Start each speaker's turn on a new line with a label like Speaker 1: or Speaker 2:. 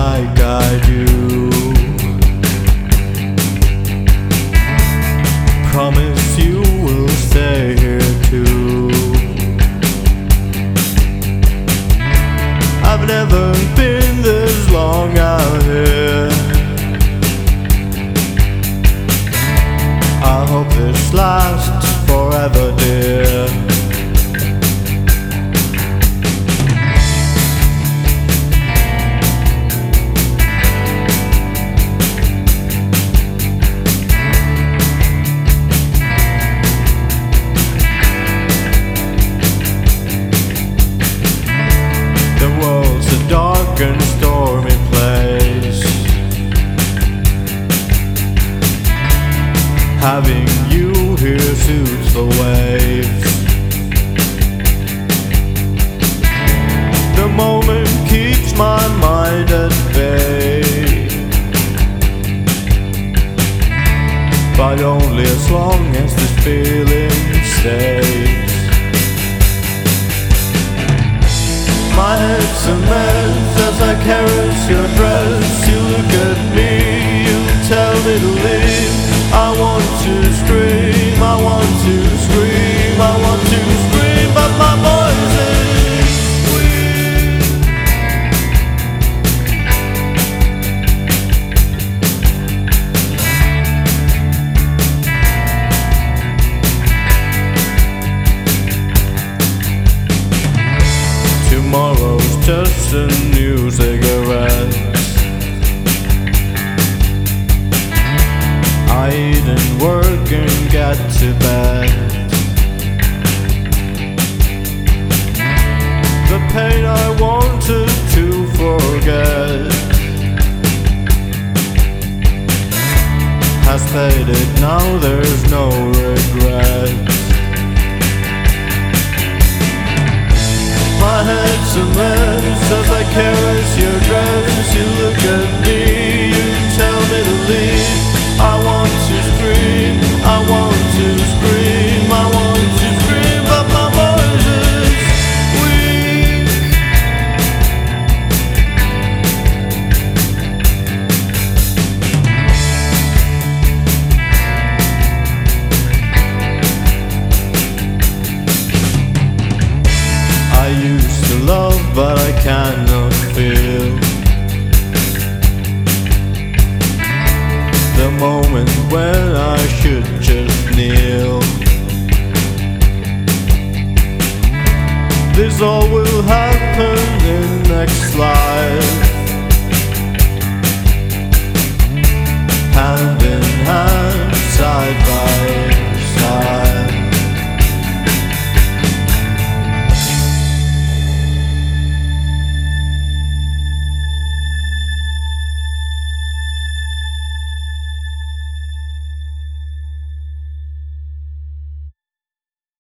Speaker 1: like I do. Promise you will stay here too. I've never been this long out here. I hope this lasts forever, dear. The world's a dark and stormy place. Having you here soothes the waves. The moment keeps my mind at bay, but only as long as this feeling stays. My head's a mess as I caress your dress. You look at me, you tell me to leave. I want to scream, I want to scream, I want to scream, but my voice is weak. Tomorrow's just a new cigarette. I eat and work and get to bed. The pain I wanted to forget has faded, now there's no regret. My head's a mess as I caress your dress. You look at me, you tell me to leave. I want to scream, I want to scream, I want to scream, but my voice is weak. I used to love, but I can't